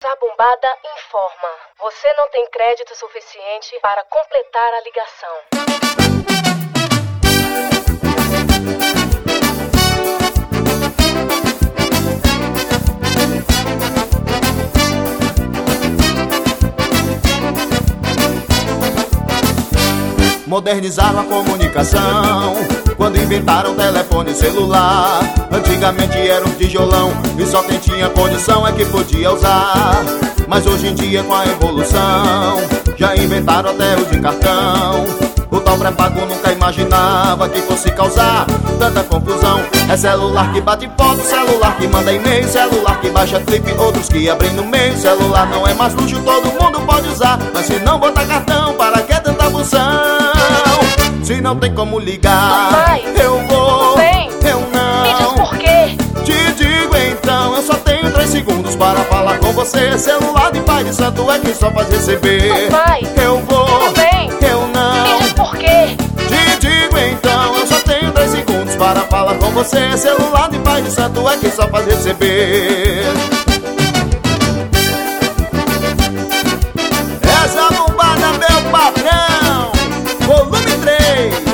Zabumbada informa. Você não tem crédito suficiente para completar a ligação. Modernizaram a comunicação quando inventaram telefone celular. Antigamente era um tijolão e só quem tinha condição é que podia usar. Mas hoje em dia, com a evolução, já inventaram até o de cartão. O tal pré-pago nunca imaginava que fosse causar tanta confusão. É celular que bate foto, celular que manda e-mail, celular que baixa clipe, outros que abrem no meio. Celular não é mais luxo, todo mundo pode usar, mas se não botar cartão, para que tanta função? Se não tem como ligar, Papai, eu vou, eu não. Me diz por quê? Te digo então, eu só tenho 3 segundos para falar com você. Celular de pai de santo é quem só faz receber. Papai, eu vou, eu não. Me diz por quê? Te digo então, eu só tenho 3 segundos para falar com você. Celular de pai de santo é quem só faz receber. Essa bombada, meu patrão, volume 3.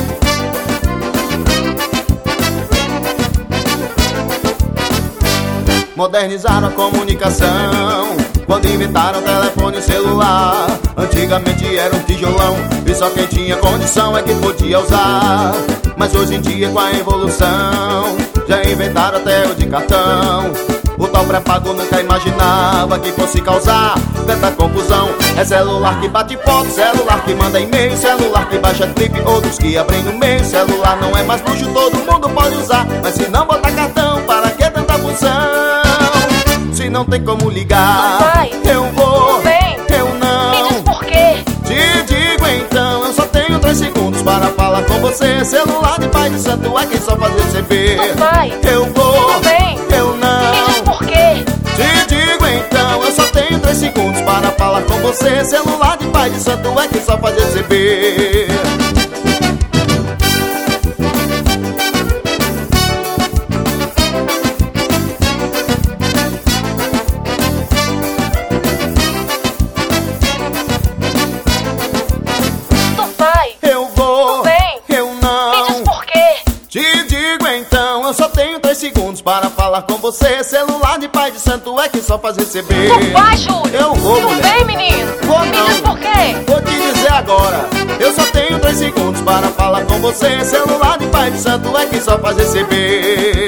Modernizaram a comunicação quando inventaram telefone celular. Antigamente era um tijolão e só quem tinha condição é que podia usar. Mas hoje em dia, com a evolução, já inventaram até o de cartão. O tal pré-pago nunca imaginava que fosse causar tanta confusão. É celular que bate foto, celular que manda e-mail, celular que baixa clipe, outros que abrem no meio. Celular não é mais luxo, todo mundo pode usar, mas se não botar cartão, para que tanta função? Se não tem como ligar, Papai, eu vou, eu Me não. diz por quê? Te digo então, eu só tenho 3 segundos para falar com você. Celular de pai de santo é quem só faz receber. Papai, eu vou, eu Me não. diz por quê? Te digo então, eu só tenho 3 segundos para falar com você. Celular de pai de santo é quem só faz receber. Papai, Eu vou, eu Me diz não. por quê? Te digo então, eu só tenho 3 segundos para falar com você. Celular de pai de santo é quem só faz receber. Tu vai, Júlio? Eu vou, Tu mulher. vem, menino? Vou Me não. diz por quê? Vou te dizer agora, eu só tenho 3 segundos para falar com você. Celular de pai de santo é quem só faz receber.